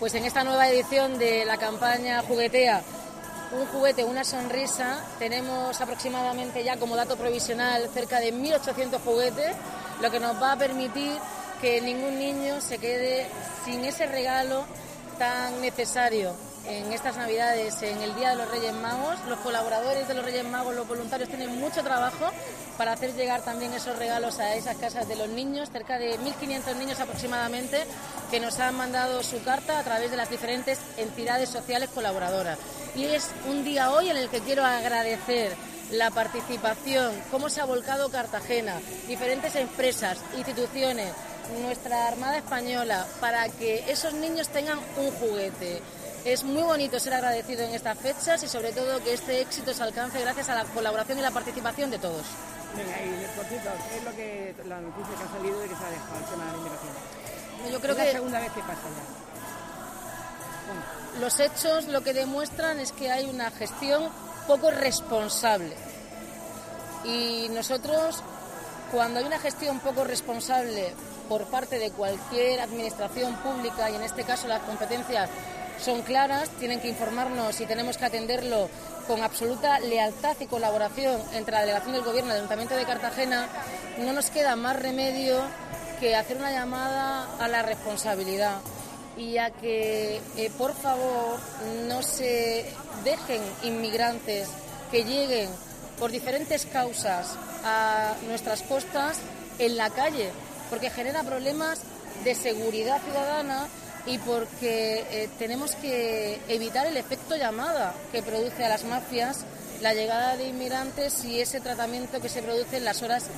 Pues en esta nueva edición de la campaña Juguetea, un juguete, una sonrisa, tenemos aproximadamente ya como dato provisional cerca de 1.800 juguetes, lo que nos va a permitir que ningún niño se quede sin ese regalo tan necesario en estas Navidades, en el Día de los Reyes Magos. Los colaboradores de los Reyes Magos, los voluntarios, tienen mucho trabajo para hacer llegar también esos regalos a esas casas de los niños, cerca de 1.500 niños aproximadamente, que nos han mandado su carta a través de las diferentes entidades sociales colaboradoras. Y es un día hoy en el que quiero agradecer la participación, cómo se ha volcado Cartagena, diferentes empresas, instituciones, nuestra Armada Española, para que esos niños tengan un juguete. Es muy bonito ser agradecido en estas fechas y sobre todo que este éxito se alcance gracias a la colaboración y la participación de todos. Venga, y por cierto, ¿qué es lo que la noticia que ha salido de que se ha dejado el tema de la inmigración? Yo creo es la segunda vez que pasa ya. Bueno, los hechos lo que demuestran es que hay una gestión poco responsable. Y nosotros, cuando hay una gestión poco responsable por parte de cualquier administración pública, y en este caso las competencias son claras, tienen que informarnos y tenemos que atenderlo con absoluta lealtad y colaboración entre la delegación del Gobierno y el Ayuntamiento de Cartagena, no nos queda más remedio que hacer una llamada a la responsabilidad y a que, por favor, no se dejen inmigrantes que lleguen por diferentes causas a nuestras costas en la calle, porque genera problemas de seguridad ciudadana y porque tenemos que evitar el efecto llamada que produce a las mafias la llegada de inmigrantes y ese tratamiento que se produce en las horas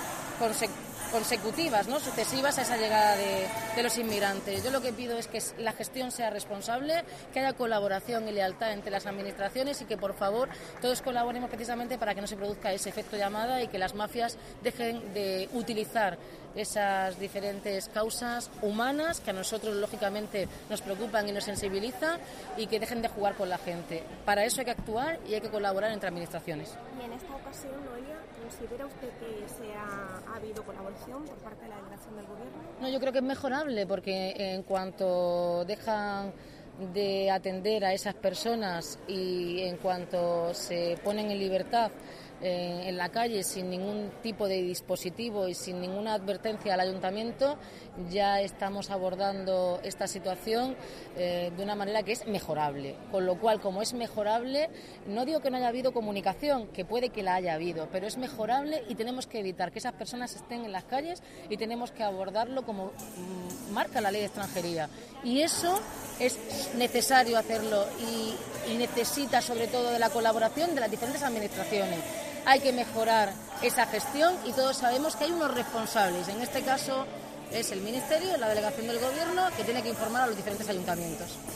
consecutivas, ¿no?, sucesivas a esa llegada de los inmigrantes. Yo lo que pido es que la gestión sea responsable, que haya colaboración y lealtad entre las administraciones y que, por favor, todos colaboremos precisamente para que no se produzca ese efecto llamada y que las mafias dejen de utilizar esas diferentes causas humanas que a nosotros, lógicamente, nos preocupan y nos sensibilizan y que dejen de jugar con la gente. Para eso hay que actuar y hay que colaborar entre administraciones. Y en esta ocasión, Noelia, ¿considera usted que ha habido colaboración por parte de la delegación del Gobierno? No, yo creo que es mejorable porque en cuanto dejan de atender a esas personas y en cuanto se ponen en libertad en la calle sin ningún tipo de dispositivo y sin ninguna advertencia al ayuntamiento, ya estamos abordando esta situación de una manera que es mejorable. Con lo cual, como es mejorable, no digo que no haya habido comunicación, que puede que la haya habido, pero es mejorable y tenemos que evitar que esas personas estén en las calles y tenemos que abordarlo como marca la ley de extranjería. Y eso es necesario hacerlo y necesita sobre todo de la colaboración de las diferentes administraciones. Hay que mejorar esa gestión y todos sabemos que hay unos responsables. En este caso es el Ministerio, la delegación del Gobierno, que tiene que informar a los diferentes ayuntamientos.